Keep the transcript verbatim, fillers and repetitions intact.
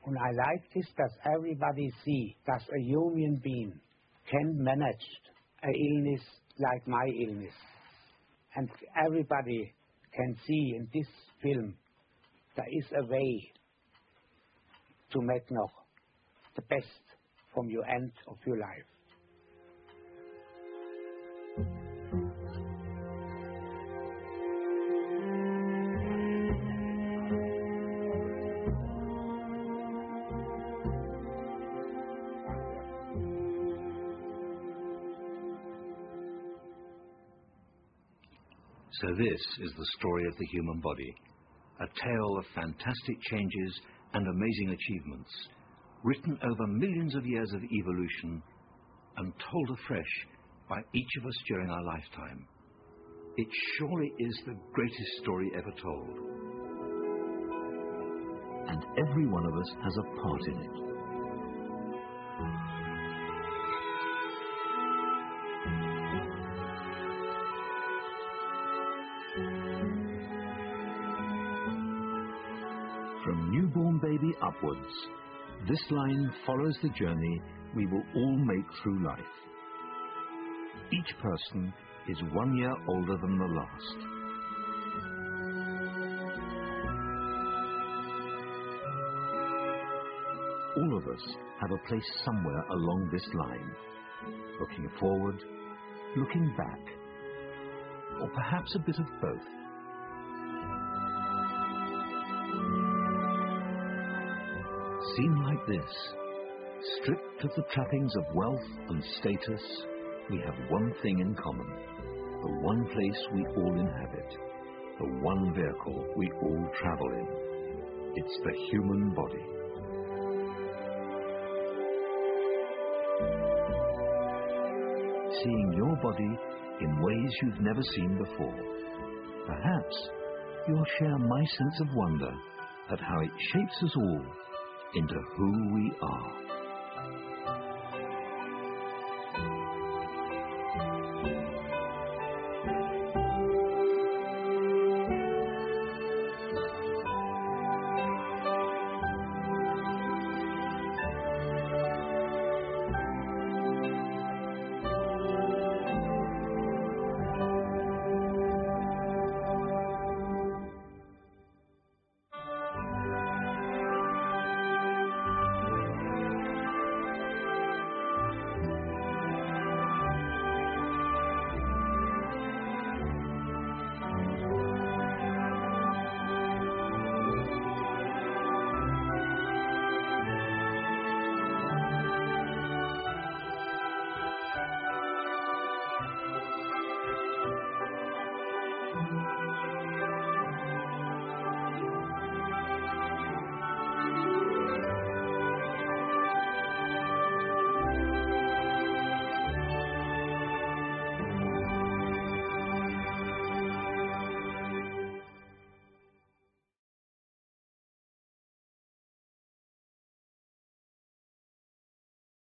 And I like this, that everybody see that a human being can manage an illness like my illness. And everybody can see in this film there is a way to make noch the best from your end of your life. So this is the story of the human body, a tale of fantastic changes and amazing achievements, written over millions of years of evolution and told afresh by each of us during our lifetime. It surely is the greatest story ever told. And every one of us has a part in it. From newborn baby upwards, this line follows the journey we will all make through life. Each person is one year older than the last. All of us have a place somewhere along this line, looking forward, looking back, or perhaps a bit of both. Seen like this, stripped of the trappings of wealth and status, we have one thing in common, the one place we all inhabit, the one vehicle we all travel in. It's the human body. Seeing your body in ways you've never seen before. Perhaps you'll share my sense of wonder at how it shapes us all into who we are.